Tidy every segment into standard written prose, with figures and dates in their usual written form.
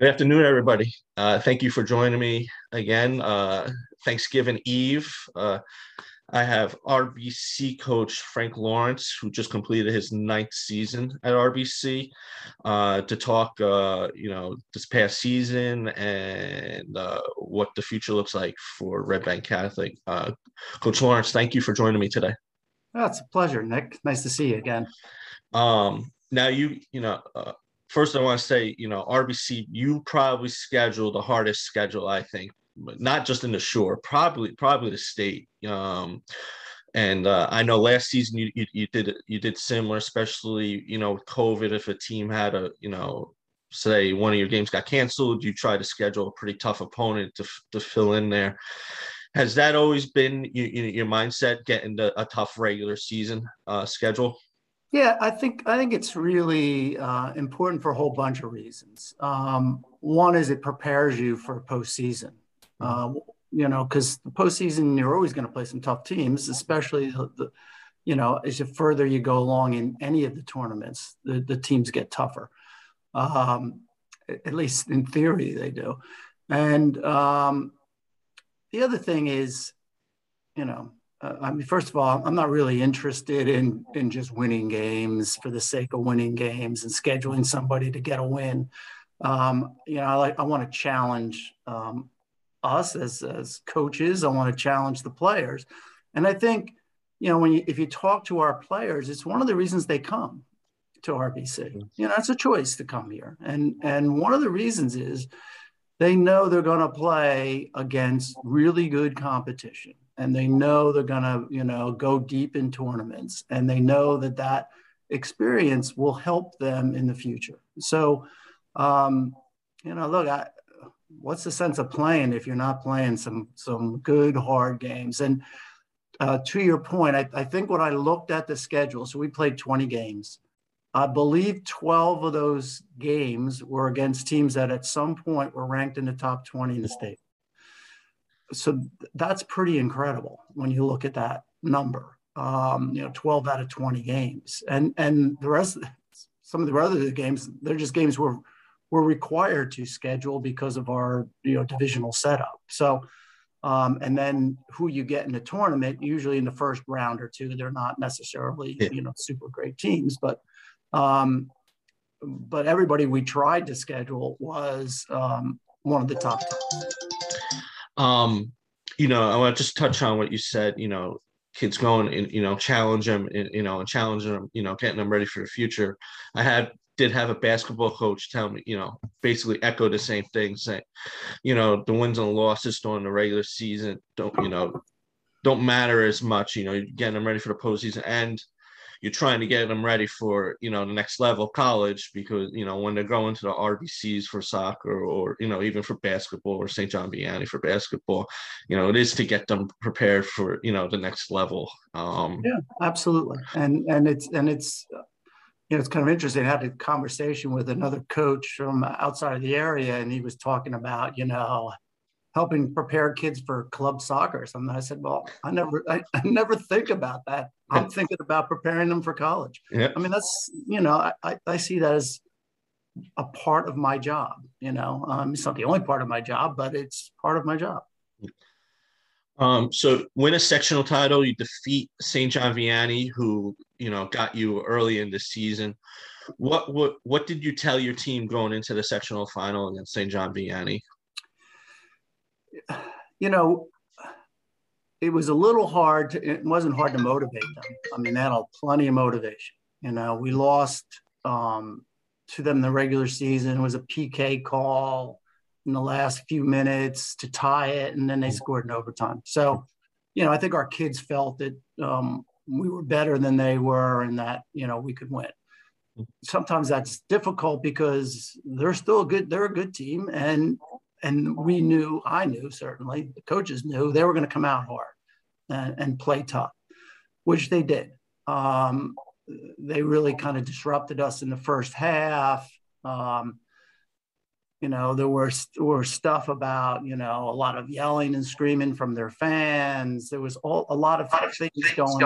Good afternoon, everybody. Thank you for joining me again. Thanksgiving Eve. I have RBC coach Frank Lawrence, who just completed his ninth season at RBC, to talk, this past season and what the future looks like for Red Bank Catholic. Coach Lawrence, thank you for joining me today. Oh, it's a pleasure, Nick. Nice to see you again. Now first I want to say, RBC, you probably schedule the hardest schedule, I think, but not just in the shore, probably the state. And I know last season you did similar, especially, with COVID. If a team had say one of your games got canceled, you try to schedule a pretty tough opponent to fill in there. Has that always been your mindset, getting a tough regular season schedule? Yeah, I think it's really important for a whole bunch of reasons. One is it prepares you for postseason. Uh, because the postseason you're always going to play some tough teams, especially as you further you go along in any of the tournaments, the teams get tougher. Um, at least in theory they do. And the other thing is, first of all, I'm not really interested in just winning games for the sake of winning games and scheduling somebody to get a win. I want to challenge us as coaches. I want to challenge the players, and I think if you talk to our players, it's one of the reasons they come to RBC. It's a choice to come here, and one of the reasons is they know they're going to play against really good competition, and they know they're going to go deep in tournaments, and they know that experience will help them in the future. So look, what's the sense of playing if you're not playing some good hard games? And to your point, I think when I looked at the schedule, so we played 20 games. I believe 12 of those games were against teams that at some point were ranked in the top 20 in the state. So that's pretty incredible when you look at that number. 12 out of 20 games, and the rest, some of the other games, they're just games we're required to schedule because of our divisional setup. So, and then who you get in the tournament, usually in the first round or two, they're not necessarily super great teams, but everybody we tried to schedule was one of the top teams. I want to just touch on what you said, kids going and, challenge them, and challenge them, getting them ready for the future. Did have a basketball coach tell me, basically echo the same thing, saying, the wins and losses during the regular season don't matter as much. You're getting them ready for the postseason, and you're trying to get them ready for, the next level of college, because, when they're going to the RBCs for soccer, or, even for basketball, or St. John Vianney for basketball, it is to get them prepared for, the next level. Yeah, absolutely. And it's kind of interesting. I had a conversation with another coach from outside of the area, and he was talking about, helping prepare kids for club soccer. And I said, well, I never think about that. I'm thinking about preparing them for college. Yeah. I mean, that's, I see that as a part of my job, it's not the only part of my job, but it's part of my job. So win a sectional title, you defeat St. John Vianney, who, got you early in the season. What did you tell your team going into the sectional final against St. John Vianney? It was a little hard. It wasn't hard to motivate them. I mean, they had plenty of motivation. We lost to them in the regular season. It was a PK call in the last few minutes to tie it, and then they scored in overtime. So, I think our kids felt that we were better than they were, and that we could win. Sometimes that's difficult because they're a good team, and I knew certainly, the coaches knew they were going to come out hard and play tough, which they did. They really kind of disrupted us in the first half. There were stuff about, a lot of yelling and screaming from their fans. There was a lot of things going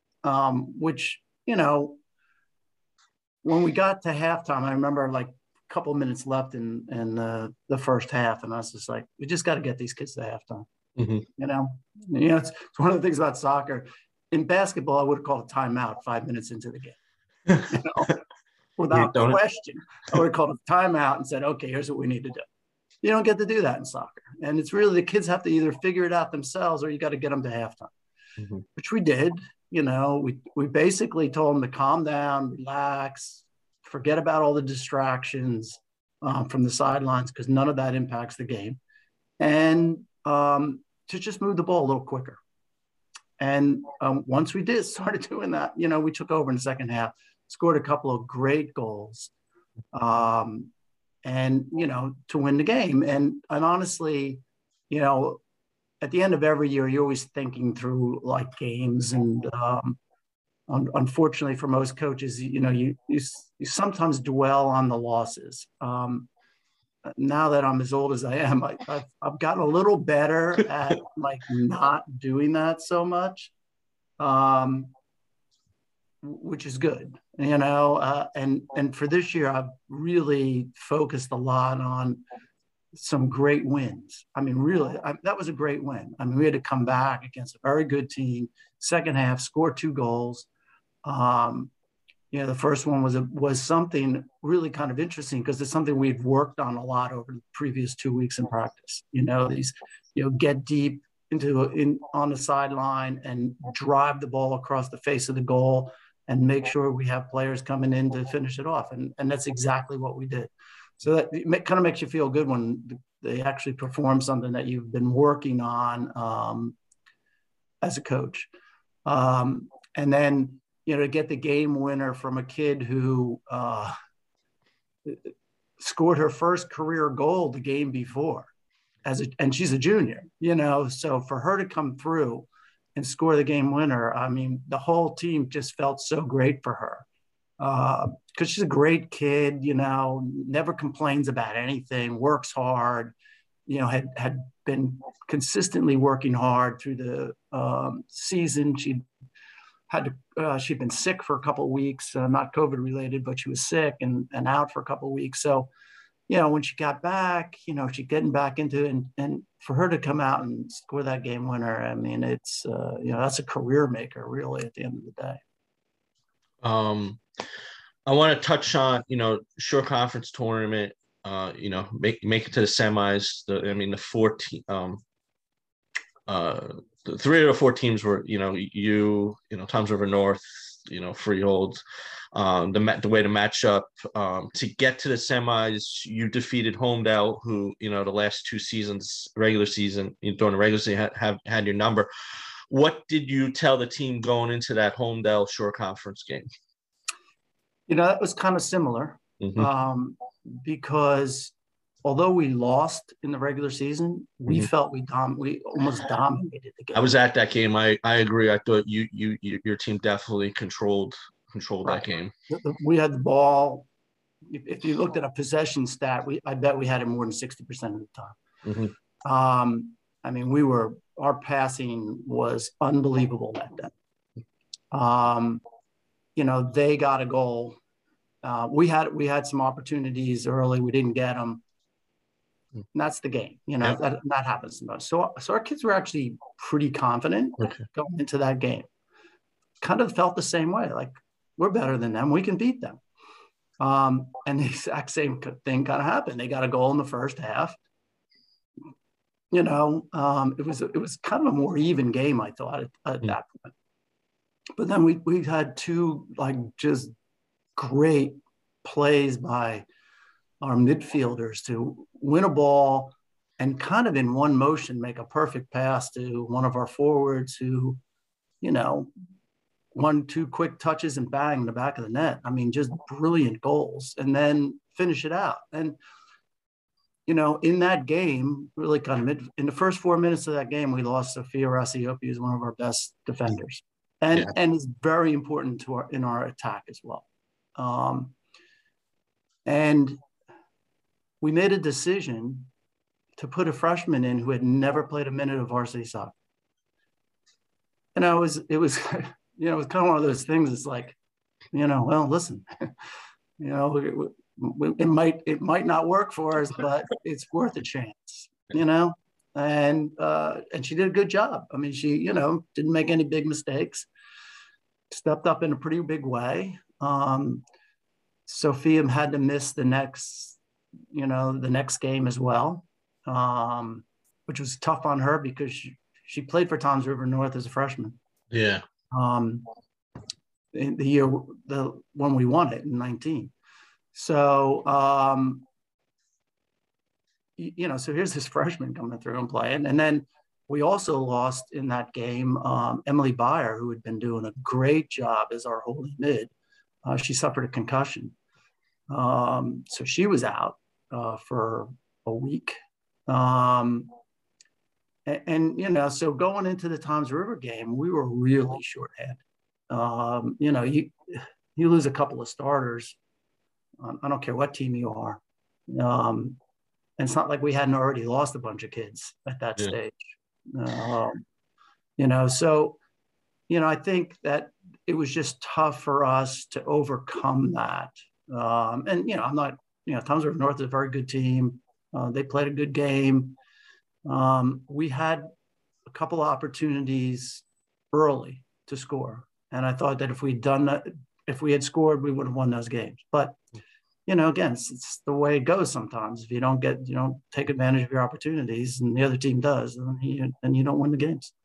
on, which, when we got to halftime, I remember couple of minutes left in the first half, and I was just like, we just got to get these kids to halftime. Mm-hmm. It's one of the things about soccer. In basketball, I would have called a timeout 5 minutes into the game. Without question, I would have called a timeout and said, okay, here's what we need to do. You don't get to do that in soccer. And it's really the kids have to either figure it out themselves or you got to get them to halftime, which we did. We basically told them to calm down, relax, forget about all the distractions from the sidelines because none of that impacts the game. And to just move the ball a little quicker. And once we started doing that, we took over in the second half, scored a couple of great goals, and, to win the game. And honestly, at the end of every year, you're always thinking through like games. And unfortunately for most coaches, you sometimes dwell on the losses. Now that I'm as old as I am, I've gotten a little better at like not doing that so much, which is good, and for this year, I've really focused a lot on some great wins. I mean, really, that was a great win. I mean, we had to come back against a very good team, second half, score 2 goals. The first one was something really kind of interesting because it's something we'd worked on a lot over the previous 2 weeks in practice. Get deep on the sideline and drive the ball across the face of the goal and make sure we have players coming in to finish it off. And that's exactly what we did. So that kind of makes you feel good when they actually perform something that you've been working on as a coach. And then, to get the game winner from a kid who scored her first career goal the game before, and she's a junior, so for her to come through and score the game winner, I mean, the whole team just felt so great for her because she's a great kid, never complains about anything, works hard, had been consistently working hard through the season. She'd been sick for a couple of weeks, not COVID related, but she was sick and out for a couple of weeks. So, when she got back, she's getting back into it, and for her to come out and score that game winner, I mean, it's, that's a career maker really at the end of the day. I want to touch on, short conference tournament, make it to the semis. The 3 of the 4 teams were, Toms River North, Freehold, the way to match up to get to the semis. You defeated Homedale, who, the last 2 seasons, regular season, during the regular season had your number. What did you tell the team going into that Homedale short conference game? That was kind of similar because although we lost in the regular season, we felt we almost dominated the game. I was at that game. I agree. I thought your team definitely controlled that game. We had the ball. If you looked at a possession stat, I bet we had it more than 60% of the time. I mean, our passing was unbelievable that day. They got a goal. We had some opportunities early. We didn't get them. And that's the game. That happens to us. So our kids were actually pretty confident going into that game. Kind of felt the same way. Like, we're better than them. We can beat them. And the exact same thing kind of happened. They got a goal in the first half. It was kind of a more even game, I thought, at that point. But then we had 2 just great plays by our midfielders to win a ball and kind of in one motion make a perfect pass to one of our forwards who, 1-2 quick touches and bang in the back of the net. I mean, just brilliant goals, and then finish it out. And, in that game, really kind of in the first 4 minutes of that game, we lost Sophia Rasiopi, who's one of our best defenders, and is very important in our attack as well. And we made a decision to put a freshman in who had never played a minute of varsity soccer. And it was kind of one of those things. It's like, well, listen, it might not work for us, but it's worth a chance, you know. And she did a good job. I mean, she, didn't make any big mistakes. Stepped up in a pretty big way. Sophia had to miss the next game as well, which was tough on her because she played for Toms River North as a freshman. Yeah. In when we won it in 19. So, so here's this freshman coming through and playing. And then we also lost in that game Emily Beyer, who had been doing a great job as our holding mid. She suffered a concussion. So she was out for a week. So going into the Toms River game, we were really shorthanded. You lose a couple of starters. I don't care what team you are. And it's not like we hadn't already lost a bunch of kids at that stage. I think that it was just tough for us to overcome that. I'm not, Toms River North is a very good team. They played a good game. We had a couple of opportunities early to score. And I thought that if we had scored, we would have won those games. But, again, it's the way it goes sometimes. If you don't take advantage of your opportunities and the other team does, then you don't win the games.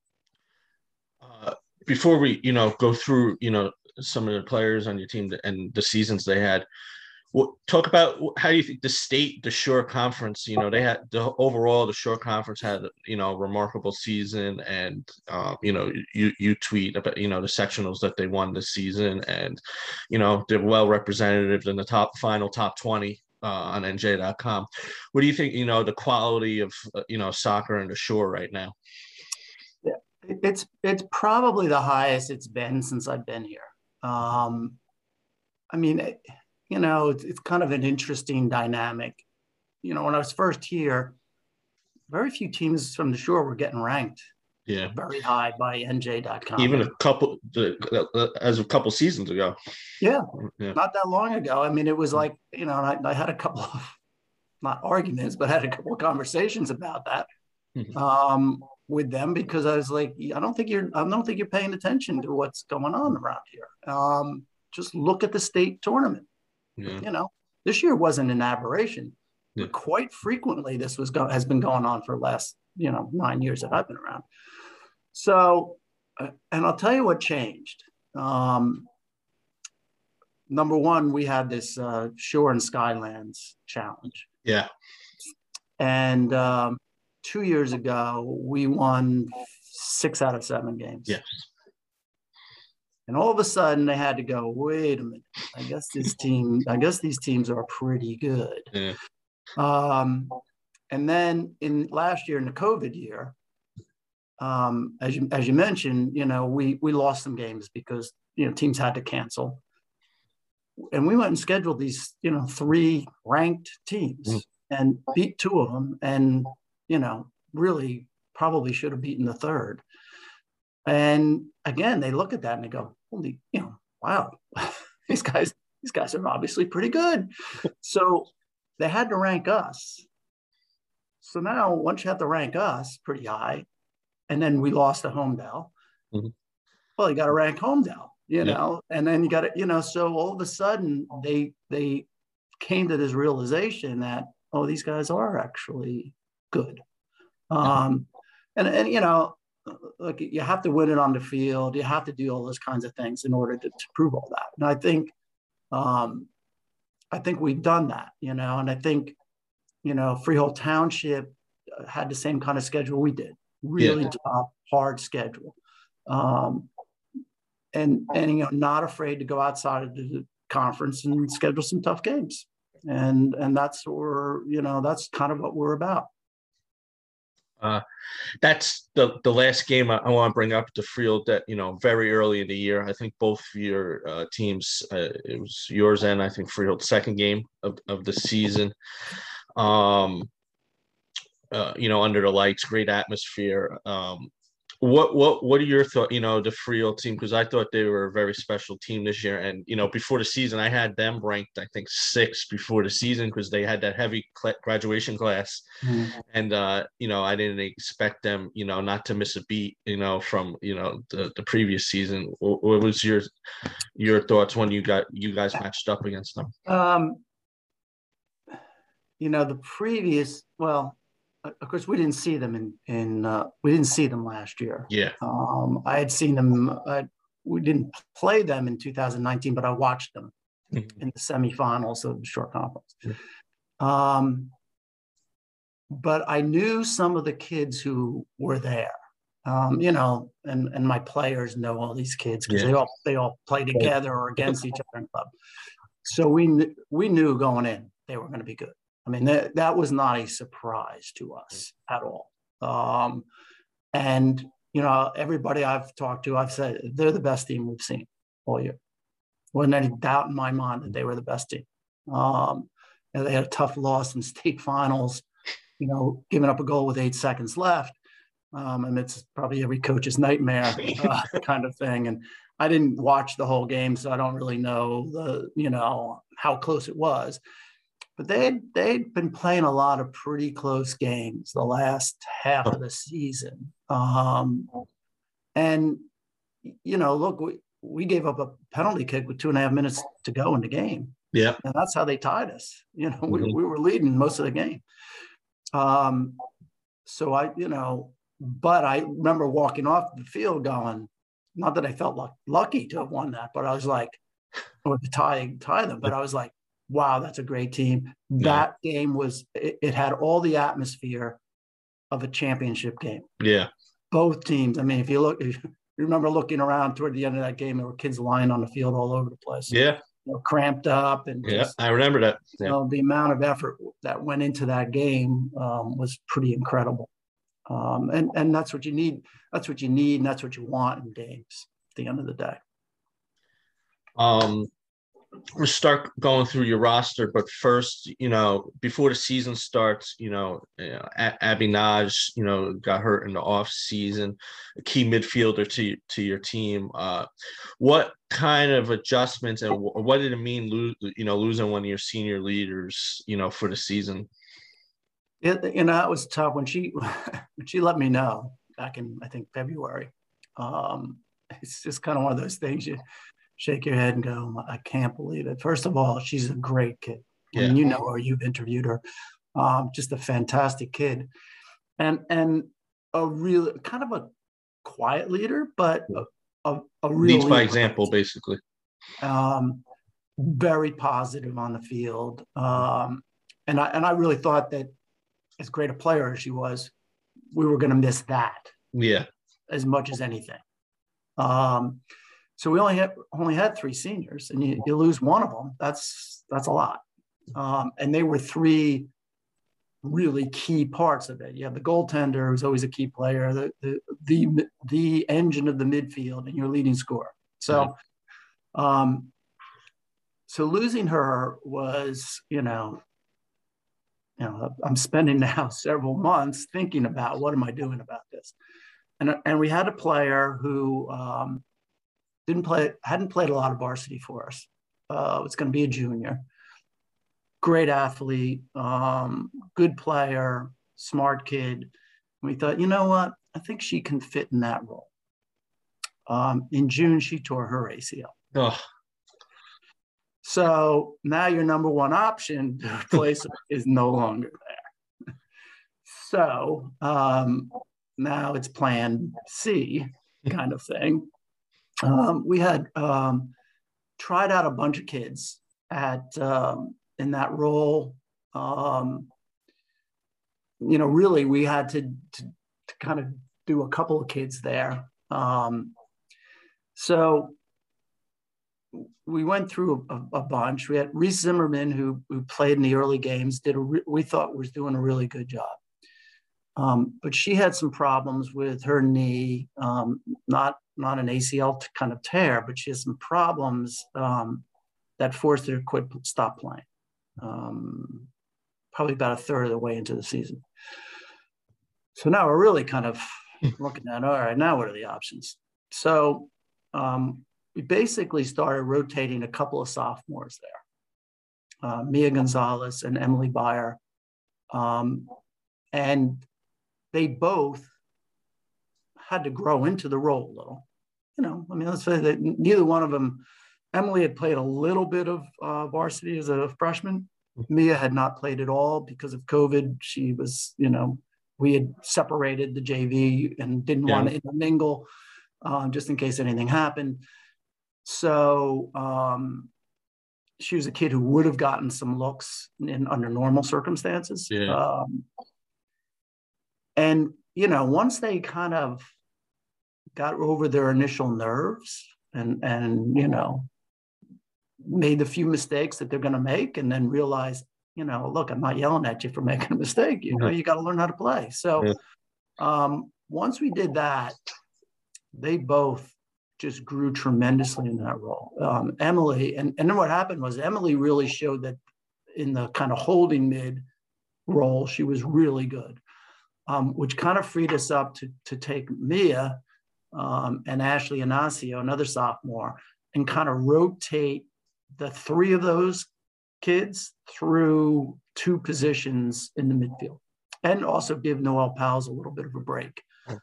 Before we, go through, some of the players on your team and the seasons they had, talk about how do you think the Shore Conference, they had the Shore Conference had, a remarkable season, and, you tweet about, the sectionals that they won this season, and, they're well represented in the final top 20 on NJ.com. What do you think, the quality of, soccer in the Shore right now? Yeah, it's probably the highest it's been since I've been here. It's kind of an interesting dynamic. When I was first here, very few teams from the Shore were getting ranked very high by NJ.com. Even as a couple seasons ago. Yeah, not that long ago. I mean, it was like, I had a couple of, not arguments, but had a couple of conversations about that with them, because I was like, I don't think you're paying attention to what's going on around here. Just look at the state tournament. Yeah. This year wasn't an aberration. Yeah. But quite frequently, this has been going on for the last, 9 years that I've been around. So, and I'll tell you what changed. Number one, we had this Shore and Skylands challenge. Yeah. And 2 years ago, we won 6 out of 7 games. Yes. And all of a sudden they had to go, wait a minute, I guess these teams are pretty good. Yeah. And then last year, in the COVID year, as you mentioned, we lost some games because, teams had to cancel. And we went and scheduled these, 3 ranked teams and beat 2 of them, and, really probably should have beaten the third. And again, they look at that and they go, holy, wow, these guys are obviously pretty good. So they had to rank us. So now, once you have to rank us pretty high, and then we lost to Homedale, well, you got to rank Homedale, and then you got to, so all of a sudden they came to this realization that, oh, these guys are actually good. Like, you have to win it on the field. You have to do all those kinds of things in order to prove all that. And I think we've done that, and I think, Freehold Township had the same kind of schedule we did, really tough, hard schedule. And not afraid to go outside of the conference and schedule some tough games. And that's that's kind of what we're about. That's the last game I want to bring up to Freehold, that, very early in the year. I think both of your teams, it was yours and I think Freehold's second game of the season. Under the lights, great atmosphere. What are your thoughts? The Frio team, because I thought they were a very special team this year, and before the season, I had them ranked I think sixth before the season because they had that heavy graduation class, and I didn't expect them not to miss a beat from the previous season. What was your thoughts when you guys matched up against them? The previous, well, of course, we didn't see them we didn't see them last year. Yeah. I had seen them. We didn't play them in 2019, but I watched them in the semifinals of the short conference. But I knew some of the kids who were there, and my players know all these kids because they all play together or against each other in club. So we knew going in they were going to be good. I mean, that was not a surprise to us at all. And, everybody I've talked to, I've said they're the best team we've seen all year. Wasn't any doubt in my mind that they were the best team. They had a tough loss in state finals, giving up a goal with 8 seconds left. And it's probably every coach's nightmare kind of thing. And I didn't watch the whole game, so I don't really know how close it was. But they'd been playing a lot of pretty close games the last half of the season. And, look, we gave up a penalty kick with 2.5 minutes to go in the game. Yeah. And that's how they tied us. We were leading most of the game. So but I remember walking off the field going, not that I felt lucky to have won that, but I was like, or to tie them, but I was like, wow, that's a great team. That game it had all the atmosphere of a championship game. Yeah. Both teams. I mean, if you remember looking around toward the end of that game, there were kids lying on the field all over the place. Yeah. Cramped up. And I remember that. Yeah. The amount of effort that went into that game was pretty incredible. And that's what you need. That's what you need. And that's what you want in games at the end of the day. We'll start going through your roster, but first, before the season starts, Abby Naj, got hurt in the off season, a key midfielder to your team. What kind of adjustments and what did it mean, losing one of your senior leaders, for the season? It was tough when she let me know back in, I think, February. It's just kind of one of those things you shake your head and go, I can't believe it. First of all, she's a great kid. Yeah. I mean, you know her, you've interviewed her. Just a fantastic kid. And a real kind of a quiet leader, but a real leads by example, basically. Very positive on the field. And I really thought that as great a player as she was, we were going to miss that. Yeah. As much as anything. So we only had 3 seniors, and you lose one of them. That's a lot. And they were 3 really key parts of it. You have the goaltender, who's always a key player, the engine of the midfield, and your leading scorer. So, so losing her was, I'm spending now several months thinking about what am I doing about this, and we had a player who. Hadn't played a lot of varsity for us. Was going to be a junior. Great athlete, good player, smart kid. And we thought, you know what? I think she can fit in that role. In June, she tore her ACL. Oh. So now your number one option to replace her is no longer there. So now it's plan C kind of thing. We had tried out a bunch of kids in that role. Really we had to kind of do a couple of kids there. So we went through a bunch. We had Reese Zimmerman, who played in the early games, we thought was doing a really good job. But she had some problems with her knee, not an ACL kind of tear, but she has some problems that forced her to stop playing. Probably about a third of the way into the season. So now we're really kind of Looking at, all right, now what are the options? So we basically started rotating a couple of sophomores there, Mia Gonzalez and Emily Byer. And they both had to grow into the role a little. I mean, let's say that neither one of them, Emily had played a little bit of varsity as a freshman. Mia had not played at all because of COVID. She was, we had separated the JV and didn't want to intermingle just in case anything happened. So she was a kid who would have gotten some looks under normal circumstances. Yeah. And, once they kind of got over their initial nerves and made the few mistakes that they're going to make, and then realize, look, I'm not yelling at you for making a mistake. You got to learn how to play. So once we did that, they both just grew tremendously in that role. Emily, and then what happened was Emily really showed that in the kind of holding mid role, she was really good, which kind of freed us up to take Mia and Ashley Inacio, another sophomore, and kind of rotate the three of those kids through two positions in the midfield, and also give Noelle Powles a little bit of a break.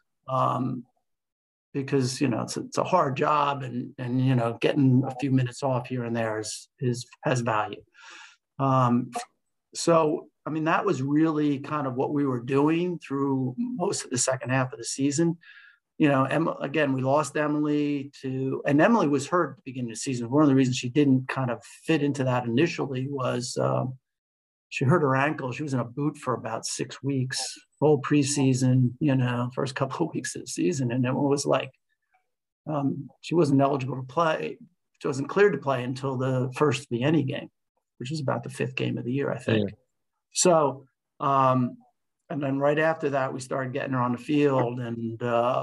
Because, it's a hard job, and getting a few minutes off here and there has value. So, I mean, that was really kind of what we were doing through most of the second half of the season. Again, we lost Emily and Emily was hurt at the beginning of the season. One of the reasons she didn't kind of fit into that initially was she hurt her ankle. She was in a boot for about 6 weeks, whole preseason, first couple of weeks of the season. And it was like, she wasn't eligible to play. She wasn't cleared to play until the first Vienna game, which was about the 5th game of the year, I think. Yeah. So, and then right after that, we started getting her on the field, and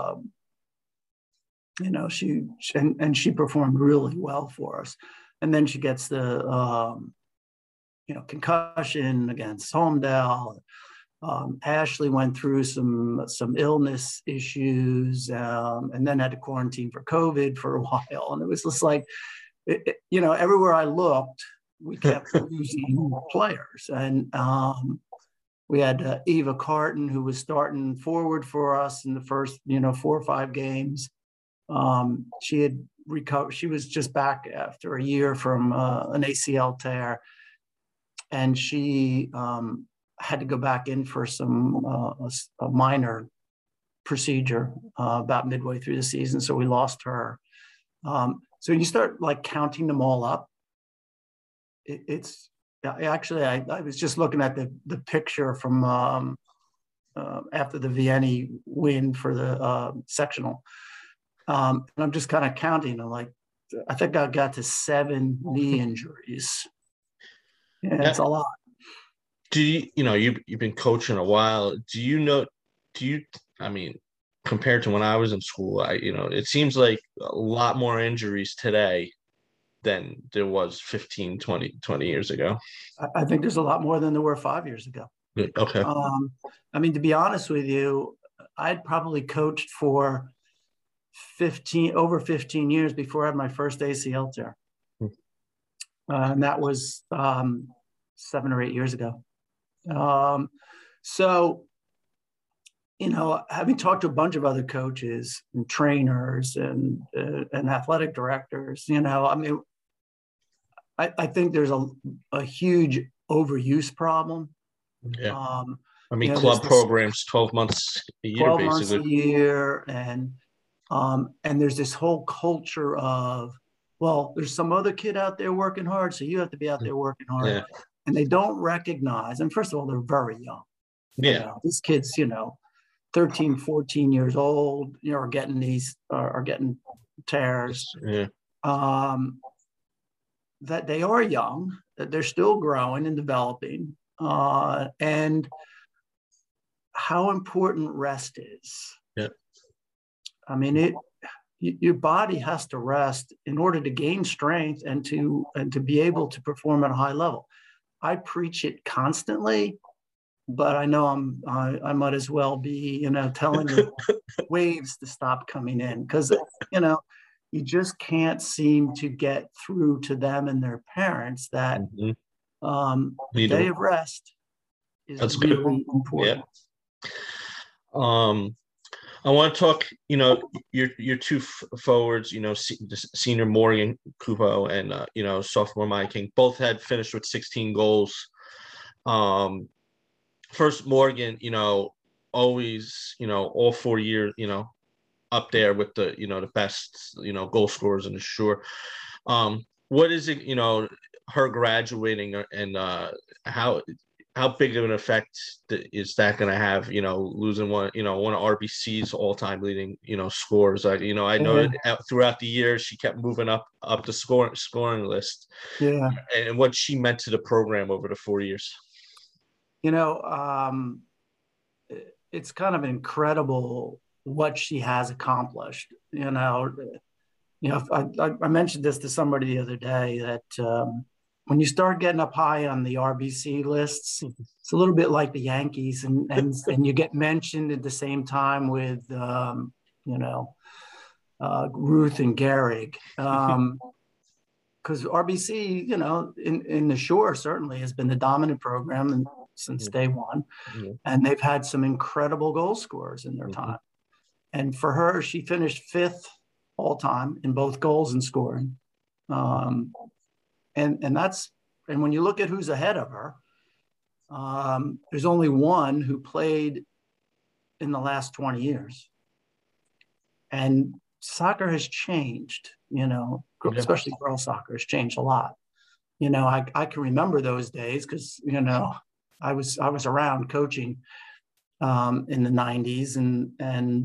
she performed really well for us. And then she gets the concussion against Holmdel. Ashley went through some illness issues, and then had to quarantine for COVID for a while. And it was just like, everywhere I looked, we kept losing players. And we had Eva Carton, who was starting forward for us in the first, 4 or 5 games. She had recovered. She was just back after a year from an ACL tear. And she had to go back in for some a minor procedure about midway through the season. So we lost her. So you start counting them all up. It's actually, I was just looking at the picture from after the Vienna win for the sectional. And I'm just kind of counting. I think I got to 7 knee injuries. Yeah, it's a lot. Do you've been coaching a while. I mean, compared to when I was in school, it seems like a lot more injuries today than there was 15, 20 years ago. I think there's a lot more than there were 5 years ago. Okay. I mean, to be honest with you, I'd probably coached for over 15 years before I had my first ACL tear. And that was 7 or 8 years ago. So, having talked to a bunch of other coaches and trainers and athletic directors, I mean, I think there's a huge overuse problem. Yeah. I mean, club programs, 12 months a year, 12 basically. months a year. And there's this whole culture of, well, there's some other kid out there working hard, so you have to be out there working hard. Yeah. And they don't recognize, and first of all, they're very young. Yeah. These kids, 13, 14 years old, are getting tears. Yeah. That they are young, that they're still growing and developing, and how important rest is. Yeah. I mean, your body has to rest in order to gain strength and to be able to perform at a high level. I preach it constantly, but I know I might as well be, telling the waves to stop coming in, because, you just can't seem to get through to them and their parents that a day of rest is That's really good. important. Yeah. I want to talk, your two forwards, senior Morgan Kupo and, sophomore Maya King, both had finished with 16 goals. First Morgan, always, all 4 years, up there with the best, goal scorers in the Shore. What is it, her graduating and how big of an effect is that going to have, losing one of RBC's all-time leading, scores? I know throughout the years she kept moving up the scoring list. Yeah. And what she meant to the program over the 4 years. It's kind of incredible what she has accomplished. I mentioned this to somebody the other day that when you start getting up high on the RBC lists, it's a little bit like the Yankees, and you get mentioned at the same time with Ruth and Gehrig. Because RBC, in the Shore certainly has been the dominant program since day one, and they've had some incredible goal scorers in their time. And for her, she finished 5th all time in both goals and scoring. And when you look at who's ahead of her, there's only one who played in the last 20 years. And soccer has changed, especially girls soccer has changed a lot. I can remember those days because, I was around coaching in the 90s and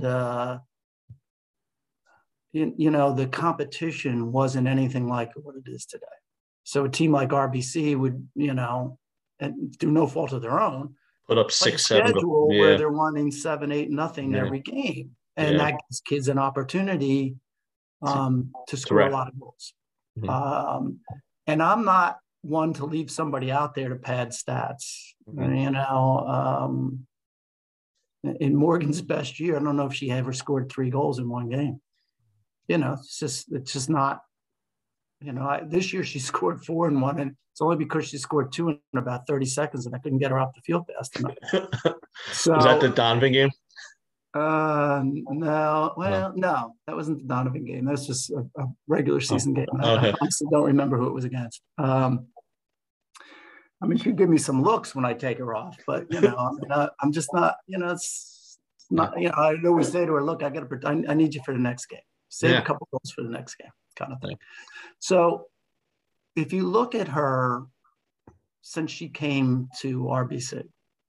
the competition wasn't anything like what it is today. So a team like RBC would, and through no fault of their own, put up 6-7 schedule where they're winning 7-8-0 every game. And that gives kids an opportunity to score a lot of goals. And I'm not one to leave somebody out there to pad stats. In Morgan's best year, I don't know if she ever scored 3 goals in one game. It's just not. This year she scored 4 in one, and it's only because she scored 2 in about 30 seconds, and I couldn't get her off the field fast enough. So, was that the Donovan game? No, that wasn't the Donovan game. That's just a regular season game. I honestly don't remember who it was against. She'd give me some looks when I take her off, but I'm just not. It's not. I'd always say to her, "Look, I need you for the next game. Save a couple goals for the next game," kind of thing. So, if you look at her since she came to RBC,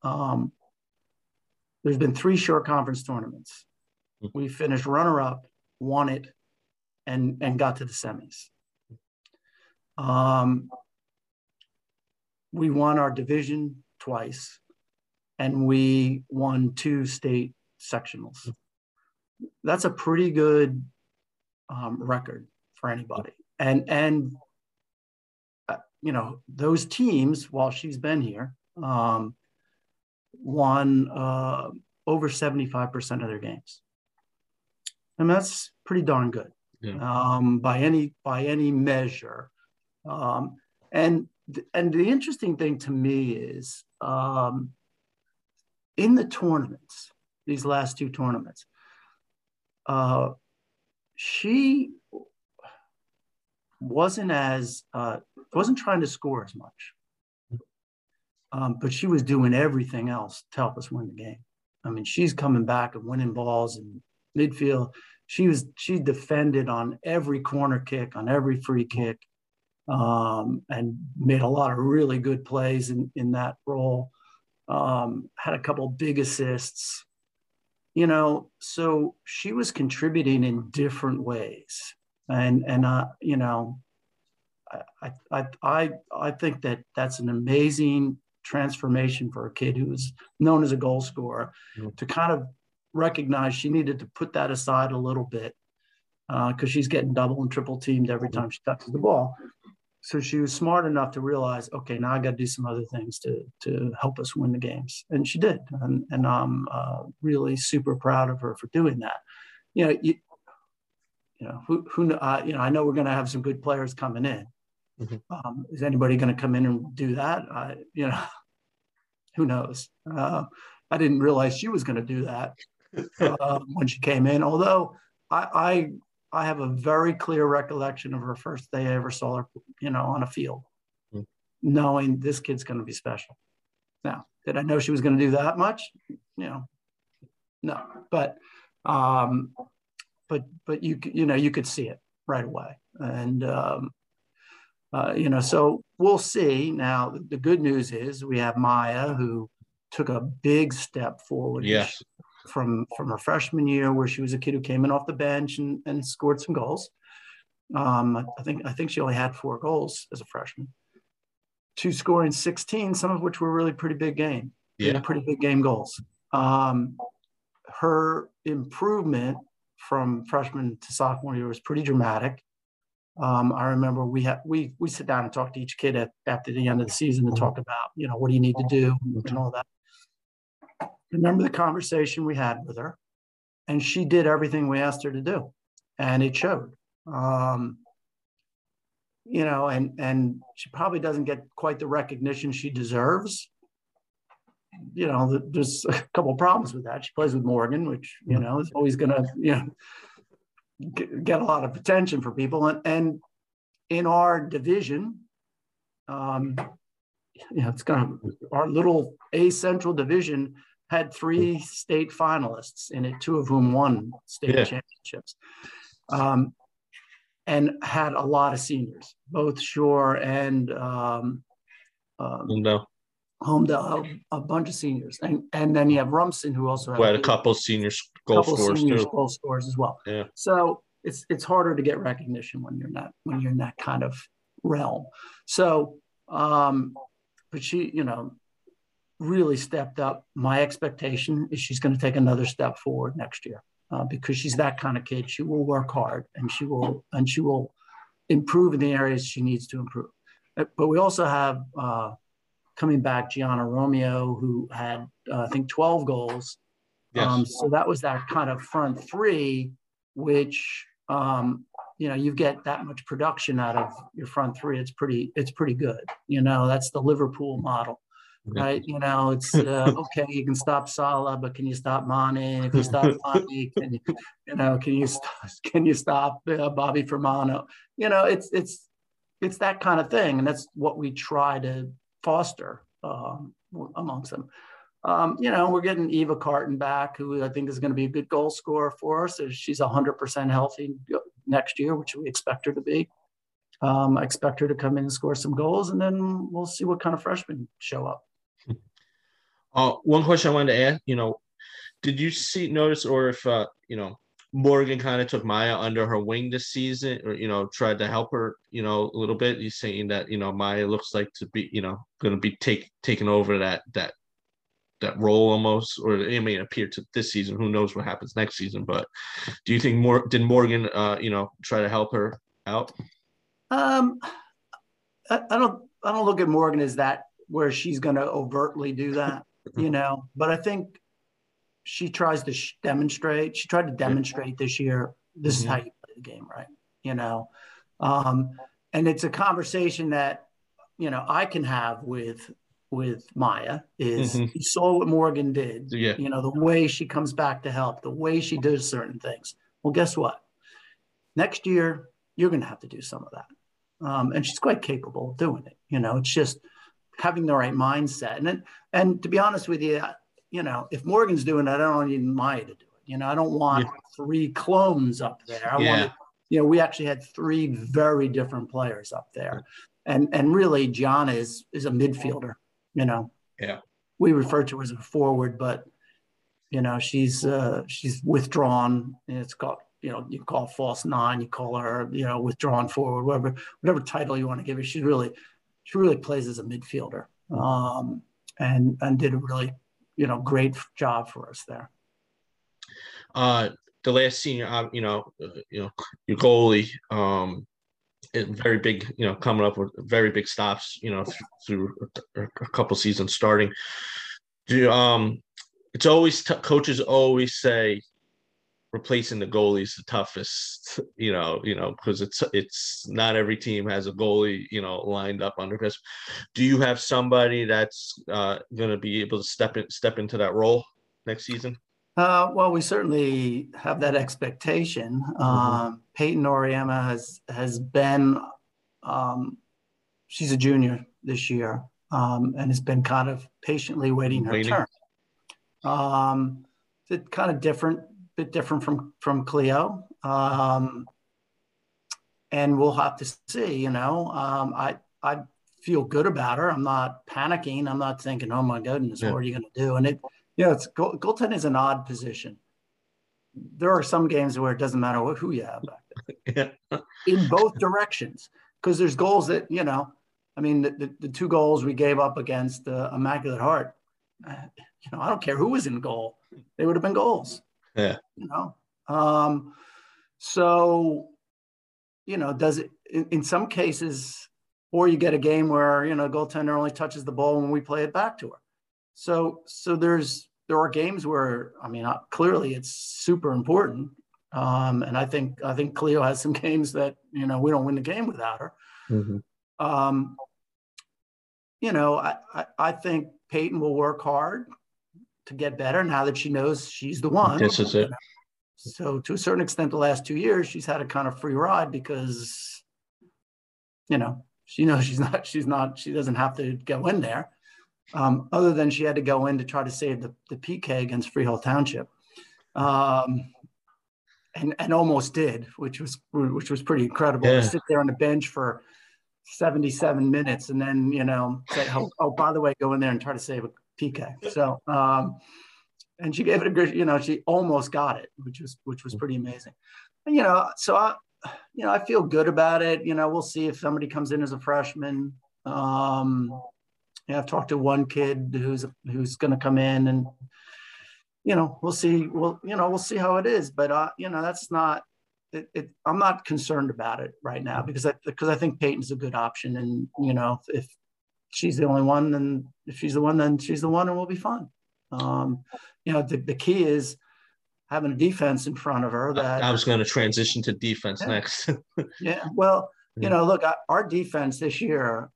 there's been 3 short conference tournaments. We finished runner-up, won it, and got to the semis. We won our division twice, and we won 2 state sectionals. That's a pretty good record for anybody. And those teams, while she's been here, won over 75% of their games. And that's pretty darn good by any measure. And the interesting thing to me is in the tournaments, these last 2 tournaments, she wasn't trying to score as much. But she was doing everything else to help us win the game. She's coming back and winning balls in midfield. She defended on every corner kick, on every free kick, and made a lot of really good plays in that role. Had a couple big assists, so she was contributing in different ways. And I think that's an amazing transformation for a kid who was known as a goal scorer to kind of recognize she needed to put that aside a little bit because she's getting double and triple teamed every time she touches the ball. so she was smart enough to realize, okay, now I got to do some other things to help us win the games, and she did, and I'm really super proud of her for doing that. You know, I know we're going to have some good players coming in. Mm-hmm. Is anybody going to come in and do that? Who knows? I didn't realize she was going to do that when she came in. Although I have a very clear recollection of her first day I ever saw her, on a field, knowing this kid's going to be special. Now, did I know she was going to do that much? No, but you could see it right away, and so we'll see. Now, the good news is we have Maya, who took a big step forward. Yes. From her freshman year, where she was a kid who came in off the bench and scored some goals. I think she only had 4 goals as a freshman, to scoring 16, some of which were really pretty big game goals. Her improvement from freshman to sophomore year was pretty dramatic. I remember we sit down and talk to each kid after the end of the season to talk about, what do you need to do and all that. Remember the conversation we had with her, and she did everything we asked her to do, and it showed. And she probably doesn't get quite the recognition she deserves. There's a couple of problems with that. She plays with Morgan, which is always going to get a lot of attention for people, and in our division, it's our little A Central division had 3 state finalists in it, 2 of whom won state championships, and had a lot of seniors, both Shore and Homedale, a bunch of seniors, and then you have Rumson, who also had a couple senior goal scorers as well. Yeah. So it's harder to get recognition when you're in that kind of realm. So, but she, really stepped up. My expectation is she's going to take another step forward next year, because she's that kind of kid. She will work hard, and she will improve in the areas she needs to improve. But we also have coming back Gianna Romeo, who had I think 12 goals. Yes. So that was that kind of front 3, which you get that much production out of your front 3. It's pretty good. That's the Liverpool model. Right, it's okay. You can stop Salah, but can you stop Mane? If you stop Mane, can you stop Bobby Firmino? It's that kind of thing, and that's what we try to foster amongst them. We're getting Eva Carton back, who I think is going to be a good goal scorer for us. She's 100% healthy next year, which we expect her to be. I expect her to come in and score some goals, and then we'll see what kind of freshmen show up. One question I wanted to ask, did you notice, or if, Morgan kind of took Maya under her wing this season, or, tried to help her, a little bit? He's saying that, Maya looks like to be, going to be taking over that role almost, or it may appear to this season. Who knows what happens next season? But do you think did Morgan, try to help her out? I don't look at Morgan as that, where she's going to overtly do that, but I think she tries to demonstrate. She tried to demonstrate this year, this is how you play the game, right? And it's a conversation that, I can have with Maya is you saw what Morgan did, the way she comes back to help, the way she does certain things. Well, guess what? Next year, you're going to have to do some of that. And she's quite capable of doing it. It's just having the right mindset. And to be honest with you, if Morgan's doing it, I don't need Maya to do it. I don't want 3 clones up there. I want to, we actually had 3 very different players up there. And really Gianna is a midfielder, Yeah. We refer to her as a forward, but she's withdrawn, and it's called, you call false 9, you call her, withdrawn forward, whatever title you want to give her. She really plays as a midfielder, and did a really, great job for us there. The last senior, your goalie, very big, coming up with very big stops, through a couple seasons starting. It's always coaches always say replacing the goalie is the toughest, because it's not every team has a goalie, lined up under pressure. Do you have somebody that's going to be able to step into that role next season? Well, we certainly have that expectation. Peyton Auriemma has been, she's a junior this year, and has been kind of patiently waiting her turn. It's kind of bit different from Cleo, and we'll have to see. I feel good about her. I'm not panicking. I'm not thinking, oh my goodness, what are you going to do? And goaltending is an odd position. There are some games where it doesn't matter who you have back there, in both directions, because there's goals that, the 2 goals we gave up against Immaculate Heart, I don't care who was in goal. They would have been goals. Yeah. So, does it in some cases, or you get a game where, goaltender only touches the ball when we play it back to her. So there are games where, clearly it's super important. And I think Cleo has some games that, we don't win the game without her. I think Peyton will work hard to get better now that she knows she's the one. This is it. So to a certain extent, the last 2 years, she's had a kind of free ride because, she knows she doesn't have to go in there. Other than she had to go in to try to save the PK against Freehold Township, and almost did, which was pretty incredible. To sit there on the bench for 77 minutes and then say, oh, by the way, go in there and try to save a PK. So and she gave it a good, she almost got it, which was pretty amazing. And, so I feel good about it. We'll see if somebody comes in as a freshman. I've talked to one kid who's going to come in, and we'll see. We'll see how it is. But that's not. I'm not concerned about it right now because I think Peyton's a good option, and if she's the only one, then if she's the one, then she's the one, and we'll be fine. The key is having a defense in front of her. That I was going to transition to defense next. Yeah. Well, look, our defense this year.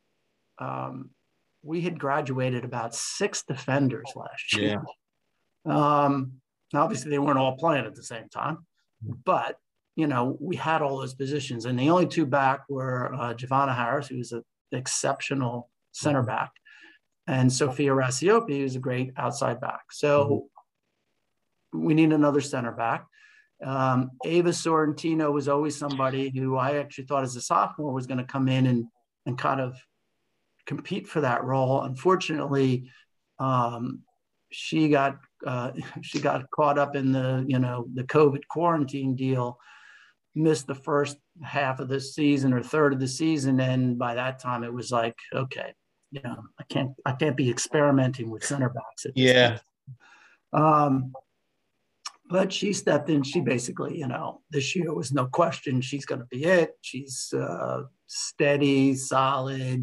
We had graduated about 6 defenders last year. Obviously, they weren't all playing at the same time, but, we had all those positions. And the only 2 back were Giovanna Harris, who was an exceptional center back, and Sophia Rassiopi, who's a great outside back. So we need another center back. Ava Sorrentino was always somebody who I actually thought as a sophomore was going to come in and kind of compete for that role. Unfortunately, she got caught up in the COVID quarantine deal, missed the first half of the season or third of the season, and by that time it was like, okay, I can't be experimenting with center backs at this point. But she stepped in. She basically, this year was no question she's going to be it. She's steady, solid.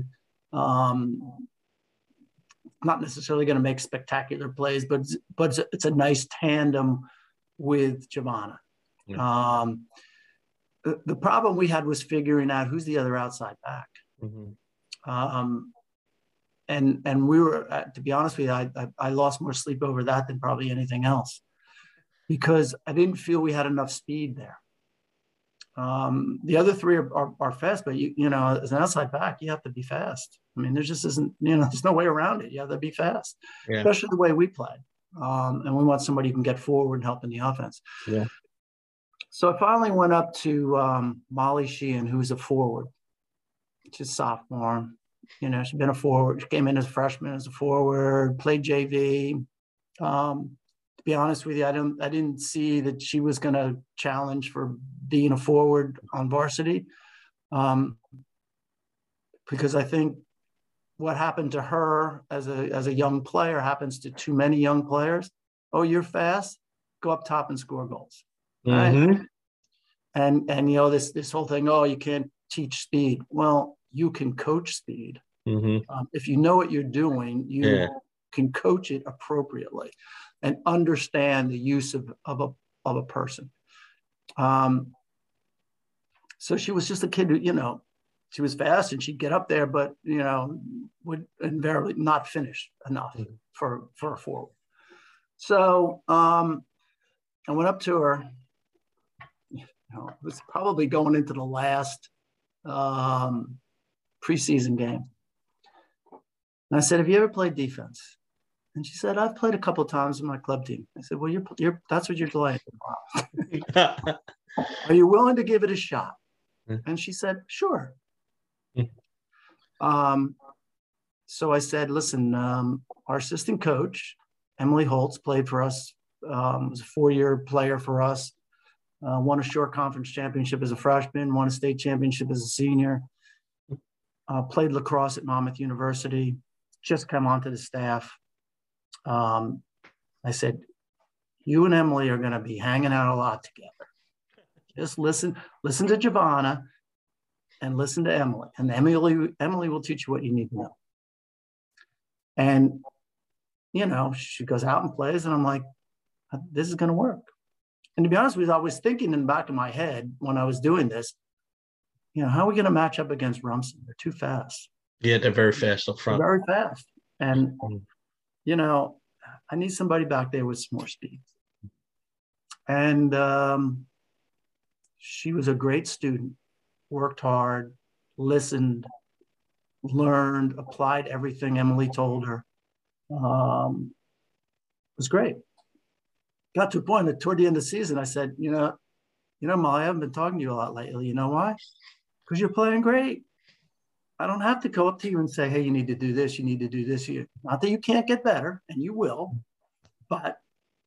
Not necessarily going to make spectacular plays, but it's a nice tandem with Giovanna. The problem we had was figuring out who's the other outside back. And we were, to be honest with you, I lost more sleep over that than probably anything else, because I didn't feel we had enough speed there. The other 3 are fast, but as an outside back, you have to be fast. There just isn't, there's no way around it. You have to be fast, especially the way we play. And we want somebody who can get forward and help in the offense. So I finally went up to Molly Sheehan, who's a forward. She's sophomore. She's been a forward. She came in as a freshman as a forward, played JV. To be honest with you, I didn't see that she was going to challenge for being a forward on varsity, because I think what happened to her as a young player happens to too many young players. Oh, you're fast, go up top and score goals. Right? And this whole thing, oh, you can't teach speed. Well, you can coach speed. If you know what you're doing, you can coach it appropriately and understand the use of a person. So she was just a kid who, she was fast and she'd get up there, but, would invariably not finish enough for a forward. So I went up to her. It was probably going into the last preseason game. And I said, have you ever played defense? And she said, I've played a couple of times with my club team. I said, well, you're that's what you're doing. Are you willing to give it a shot? And she said, sure. So I said, listen, our assistant coach, Emily Holtz, played for us, was a 4-year player for us, won a short conference championship as a freshman, won a state championship as a senior, played lacrosse at Monmouth University, just come onto the staff. I said, you and Emily are going to be hanging out a lot together. Just listen to Giovanna and listen to Emily. And Emily will teach you what you need to know. And, she goes out and plays, and I'm like, this is going to work. And to be honest with you, I was thinking in the back of my head when I was doing this, how are we going to match up against Rumson? They're too fast. Yeah, they're very fast up front. They're very fast. And, I need somebody back there with some more speed. And she was a great student, worked hard, listened, learned, applied everything Emily told her. It was great. Got to a point that toward the end of the season, I said, Molly, I haven't been talking to you a lot lately. You know why? Because you're playing great. I don't have to go up to you and say, hey, you need to do this, you need to do this. Not that you can't get better, and you will, but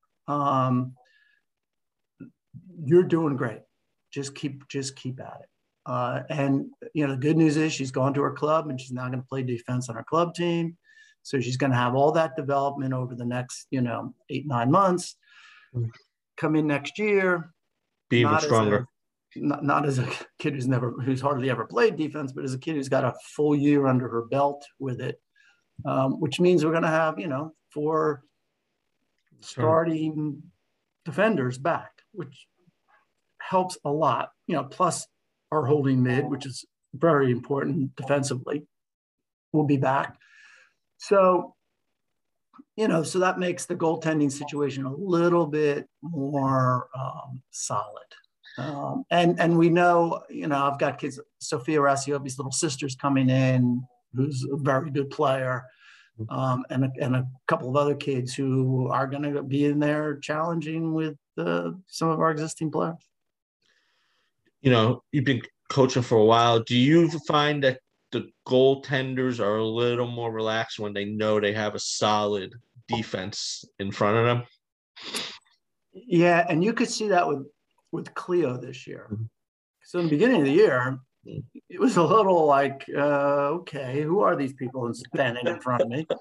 you're doing great. Just keep at it. And the good news is she's gone to her club, and she's now going to play defense on her club team. So she's going to have all that development over the next, 8-9 months. Come in next year, be even stronger. Not as a kid who's hardly ever played defense, but as a kid who's got a full year under her belt with it, which means we're going to have, 4 starting defenders back, which helps a lot, plus our holding mid, which is very important defensively, will be back. So, so that makes the goaltending situation a little bit more solid. And we know, I've got kids, Sophia Rasiobi's little sister's coming in, who's a very good player, and a couple of other kids who are going to be in there challenging with some of our existing players. You've been coaching for a while. Do you find that the goaltenders are a little more relaxed when they know they have a solid defense in front of them? Yeah, and you could see that with Cleo this year. So in the beginning of the year, it was a little like, okay, who are these people standing in front of me?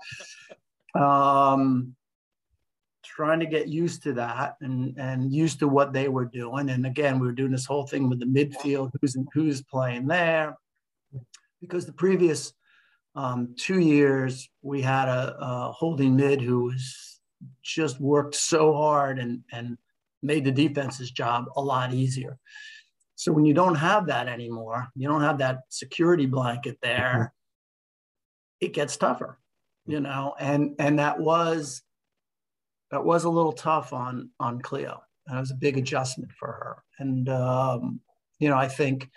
Trying to get used to that and used to what they were doing. And again, we were doing this whole thing with the midfield, who's playing there. Because the previous 2 years, we had a holding mid who was just worked so hard and made the defense's job a lot easier. So when you don't have that anymore, you don't have that security blanket there, it gets tougher, and that was a little tough on Cleo. That was a big adjustment for her. And, I think,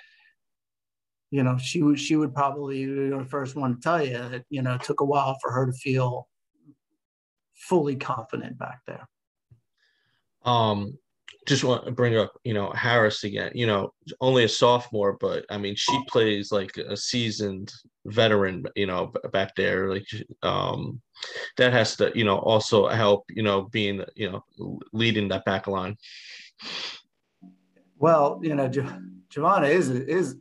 she would probably be the first one to tell you that, it took a while for her to feel fully confident back there. Just want to bring up, Harris again, only a sophomore, but I mean, she plays like a seasoned veteran, back there, like, that has to, also help, being, leading that back line. Well, Giovanna is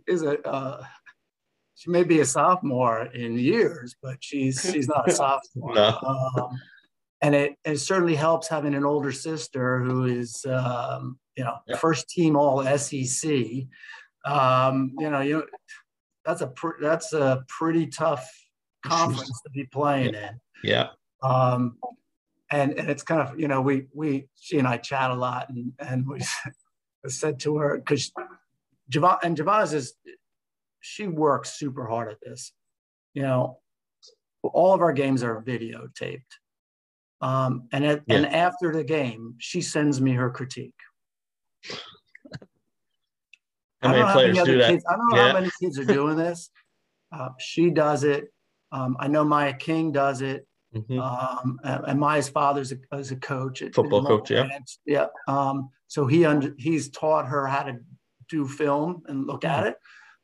she may be a sophomore in years, but she's not a sophomore. No. And it certainly helps having an older sister who is, first team all SEC, You know, that's a pretty tough conference to be playing Yeah. in. Yeah. And it's kind of, you know, she and I chat a lot, and we said to her, because Giovanna's she works super hard at this. You know, all of our games are videotaped. And after the game, she sends me her critique. How many players do that? I don't know how many kids are doing this. She does it. I know Maya King does it. And Maya's father's a coach, football coach. Yeah. Yeah. So he's taught her how to do film and look at it.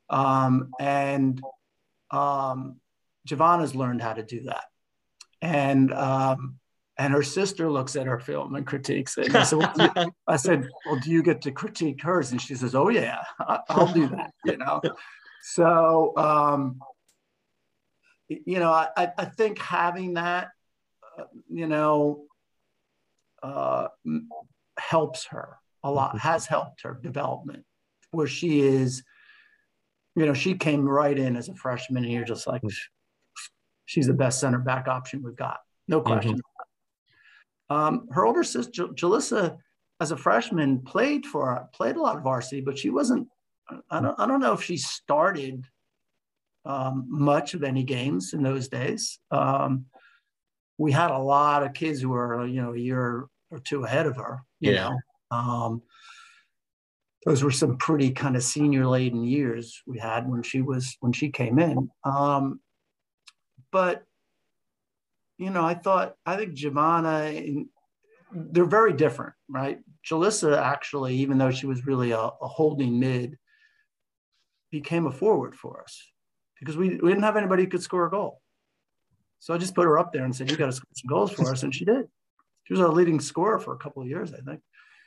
Giovanna's learned how to do that. And her sister looks at her film and critiques it. And I said, well, do you get to critique hers? And she says, oh yeah, I'll do that, you know? So, you know, I think having that, you know, helps her a lot, has helped her development, where she is, you know, she came right in as a freshman, and you're just like, she's the best center back option we've got. No question. Her older sister, Jalissa, as a freshman, played a lot of varsity, but she wasn't, I don't know if she started much of any games in those days. We had a lot of kids who were, you know, a year or two ahead of her, you know. Those were some pretty kind of senior laden years we had when she came in. But, you know, I think Giovanna, they're very different, right? Jalissa actually, even though she was really a holding mid, became a forward for us because we didn't have anybody who could score a goal. So I just put her up there and said, you got to score some goals for us. And she did. She was our leading scorer for a couple of years, I think.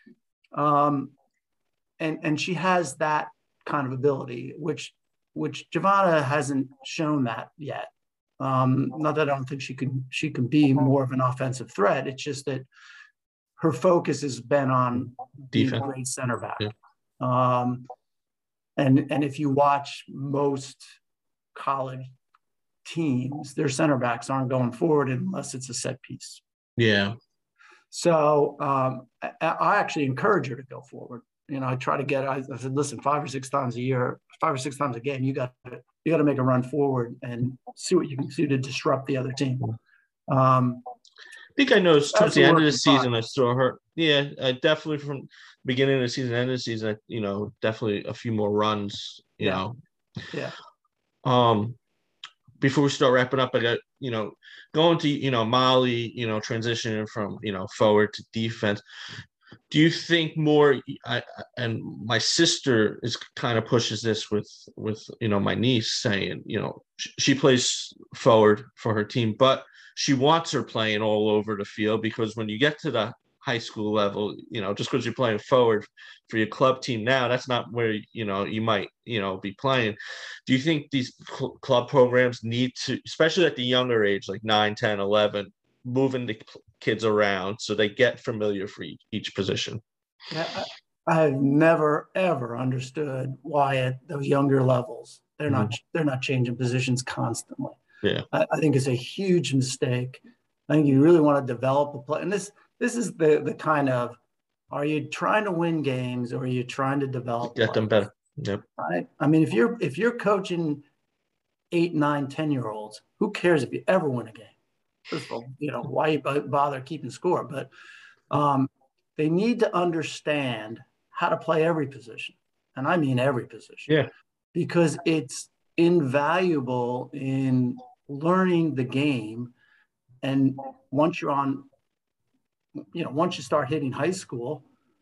And she has that kind of ability, which Giovanna hasn't shown that yet. Not that I don't think she can be more of an offensive threat. It's just that her focus has been on being a great center back. Yeah. And if you watch most college teams, their center backs aren't going forward unless it's a set piece. Yeah. So I actually encourage her to go forward. You know, I try to get. I said, listen, 5 or 6 times a game, you got to make a run forward and see what you can do to disrupt the other team. I think I noticed towards the end of the season, I saw her. Yeah, definitely from beginning of the season, end of the season, you know, definitely a few more runs. You know. Yeah. Before we start wrapping up, I got, you know, going to, you know, Molly, you know, transitioning from, you know, forward to defense. Do you think more, and my sister is kind of pushes this with, you know, my niece saying, you know, she plays forward for her team, but she wants her playing all over the field, because when you get to the high school level, you know, just because you're playing forward for your club team now, that's not where, you know, you might, you know, be playing. Do you think these club programs need to, especially at the younger age, like 9, 10, 11, moving the kids around so they get familiar for each position? Yeah, I've never ever understood why at those younger levels they're not changing positions constantly. Yeah, I think it's a huge mistake. I think you really want to develop a play, and this is the kind of, are you trying to win games or are you trying to develop get them better? Yep. Right. I mean, if you're coaching 8, 9, 10-year-olds, who cares if you ever win a game? First of all, you know, why bother keeping score? But they need to understand how to play every position. And I mean every position. Yeah. Because it's invaluable in learning the game. And once you're on, you know, once you start hitting high school,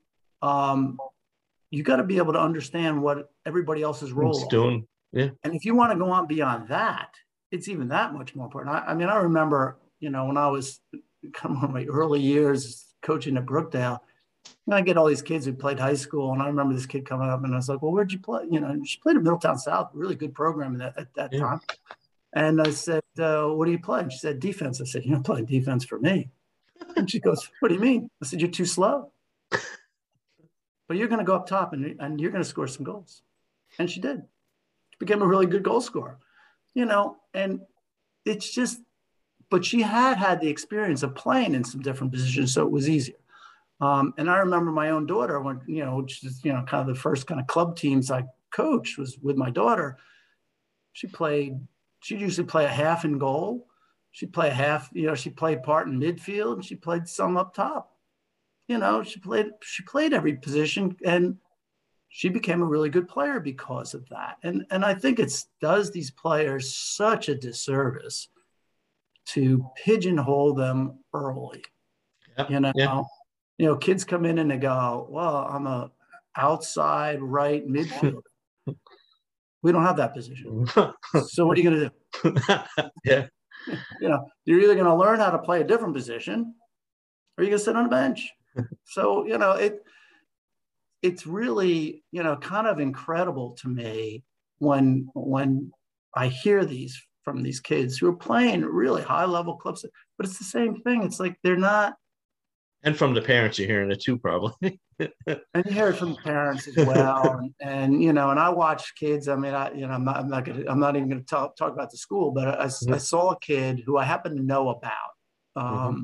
you got to be able to understand what everybody else's role is doing. Yeah. And if you want to go on beyond that, it's even that much more important. I mean, I remember, you know, when I was kind of in my early years coaching at Brookdale, I get all these kids who played high school, and I remember this kid coming up, and I was like, "Well, where'd you play?" You know, she played at Middletown South, really good program at that time. And I said, "What do you play?" And she said, "Defense." I said, "You're not playing defense for me." And she goes, "What do you mean?" I said, "You're too slow, but you're going to go up top and you're going to score some goals." And she did. She became a really good goal scorer, and it's just, but she had the experience of playing in some different positions, so it was easier. And I remember my own daughter when, which is, kind of the first kind of club teams I coached was with my daughter. She'd usually play a half in goal. She'd play a half, she played part in midfield, and she played some up top. She played every position, and she became a really good player because of that. And I think it does these players such a disservice to pigeonhole them early. Yep. Yeah. Kids come in and they go, well, I'm a outside right midfielder. We don't have that position. So what are you going to do? Yeah. You're either going to learn how to play a different position or you're going to sit on a bench. So, it's really, kind of incredible to me when I hear these from these kids who are playing really high level clubs, but it's the same thing. It's like they're not. And from the parents, you're hearing it too, probably. And you hear it from the parents as well. And and I watch kids. I mean, I'm not even going to talk about the school, but I saw a kid who I happen to know about.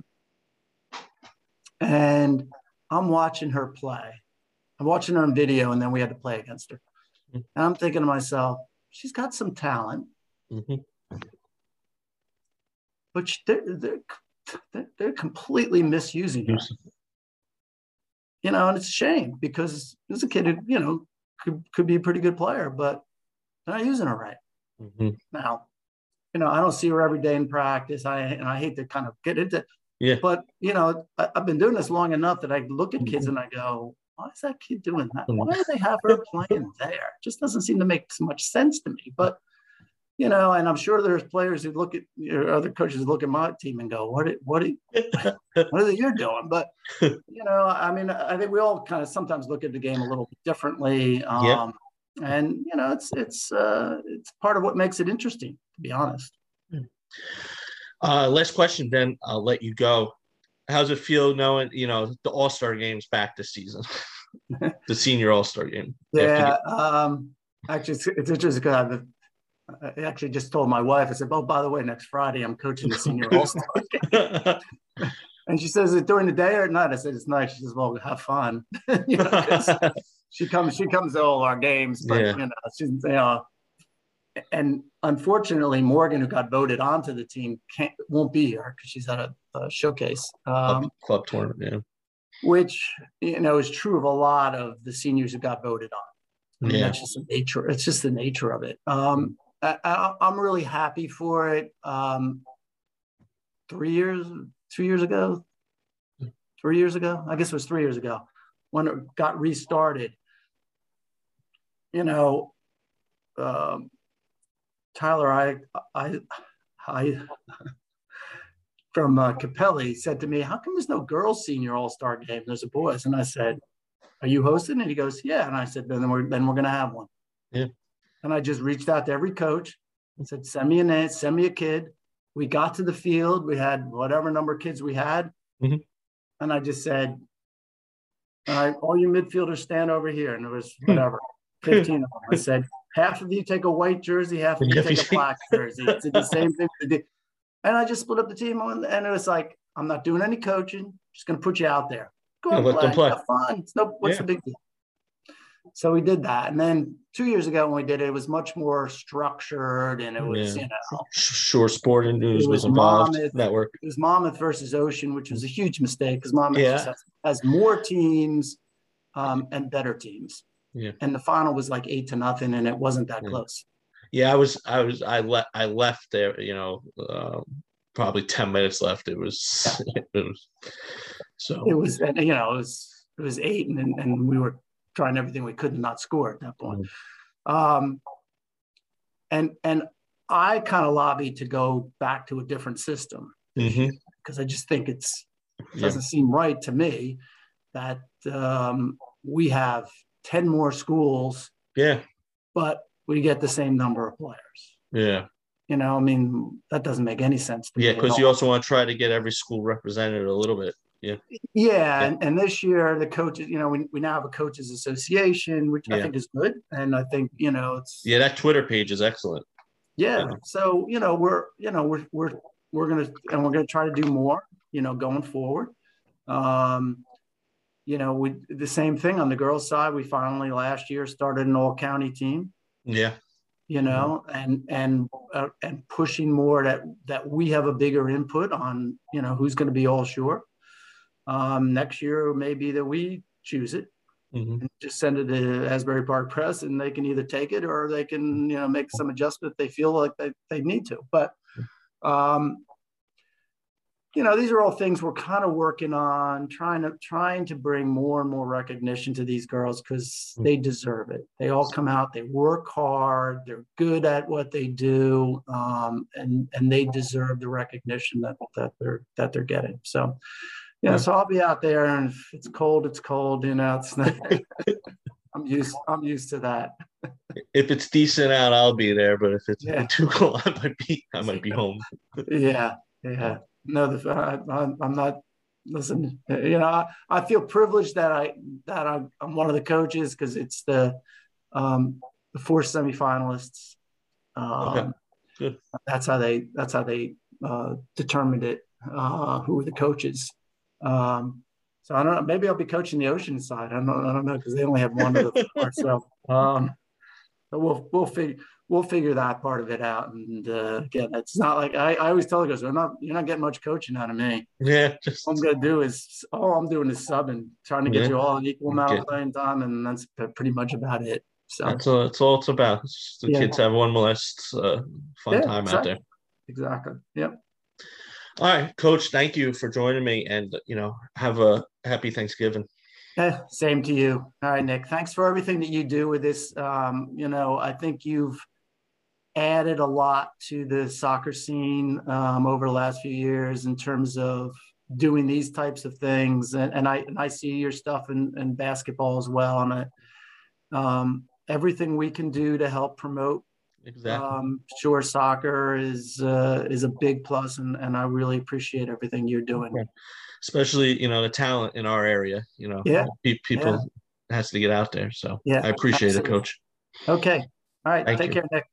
And I'm watching her play. I'm watching her on video, and then we had to play against her. And I'm thinking to myself, she's got some talent, but they're completely misusing her. And it's a shame because there's a kid who, could be a pretty good player, but they're not using her right. Now, I don't see her every day in practice. I hate to kind of get into Yeah. But, I've been doing this long enough that I look at kids and I go, why is that kid doing that? Why do they have her playing there? It just doesn't seem to make so much sense to me. But, and I'm sure there's players who look at other coaches who look at my team and go, what are you doing? But, I think we all kind of sometimes look at the game a little bit differently. And, it's part of what makes it interesting, to be honest. Last question, then I'll let you go. How's it feel knowing, the All-Star game's back this season? The senior All-Star game. Yeah. Actually, it's interesting because I actually just told my wife, I said, oh, by the way, next Friday, I'm coaching the senior All-Star game. And she says, is it during the day or at night? I said, it's night. She says, well, have fun. She comes to all our games, but, she's, and unfortunately, Morgan, who got voted onto the team, won't be here because she's at a showcase. Club tournament, yeah. Which, is true of a lot of the seniors who got voted on. I mean, that's just the nature. It's just the nature of it. I'm really happy for it. 2 years ago, I guess it was 3 years ago, when it got restarted. Tyler, I from Capelli said to me, how come there's no girls senior all-star game? There's a boys. And I said, are you hosting? And he goes, yeah. And I said, then we're going to have one. Yeah. And I just reached out to every coach and said, send me a name, send me a kid. We got to the field. We had whatever number of kids we had. And I just said, all right, all you midfielders stand over here. And there was whatever, 15 of them. I said, half of you take a white jersey, half of you take a black jersey. It's the same thing. And I just split up the team, and it was like, I'm not doing any coaching. Just going to put you out there. Go and play. Have fun. What's the big deal? So we did that. And then 2 years ago when we did it, it was much more structured, and it was, Shore Sporting News was involved. Network. It was Monmouth versus Ocean, which was a huge mistake because Monmouth has more teams and better teams. Yeah. And the final was like 8-0, and it wasn't that close. Yeah, I left there, probably 10 minutes left. It was so it was 8 and we were trying everything we could to not score at that point. And I kind of lobbied to go back to a different system because I just think it doesn't seem right to me that we have 10 more schools, but we get the same number of players. Yeah. That doesn't make any sense to me. Yeah, because you also want to try to get every school represented a little bit. Yeah. Yeah, and this year the coaches, we now have a coaches association, which I think is good, and I think it's that Twitter page is excellent. Yeah, so we're gonna try to do more, going forward. We the same thing on the girls' side. We finally last year started an all-county team. Yeah. And pushing more that we have a bigger input on, who's going to be all shore. Next year may be that we choose it. And just send it to Asbury Park Press, and they can either take it or they can, make some adjustment if they feel like they need to. But, these are all things we're kind of working on, trying to bring more and more recognition to these girls because they deserve it. They all come out, they work hard, they're good at what they do, and they deserve the recognition that they're getting. So. Yeah, so I'll be out there, and if it's cold, it's cold. It's not, I'm used to that. If it's decent out, I'll be there. But if it's too cold, I might be home. Yeah. No, I'm not. Listen, I feel privileged that I'm one of the coaches because it's the 4 semifinalists. Okay. Good. That's how they determined it. Who were the coaches? So I don't know. Maybe I'll be coaching the Ocean side. I don't know because they only have one of the 4. So, but we'll figure that part of it out. And again, it's not like I always tell the guys, you're not getting much coaching out of me. Yeah, all I'm doing is subbing, trying to get you all an equal amount of playing time, and that's pretty much about it. So that's all it's about. The kids have one less fun time out there. Exactly. Yep. All right, Coach, thank you for joining me, and have a happy Thanksgiving. Same to you. All right, Nick, thanks for everything that you do with this. I think you've added a lot to the soccer scene over the last few years in terms of doing these types of things, and I see your stuff in basketball as well, and everything we can do to help promote shore soccer is a big plus, and I really appreciate everything you're doing. Especially, the talent in our area, people has to get out there. So I appreciate it, Coach. Okay. All right. Take care, Nick.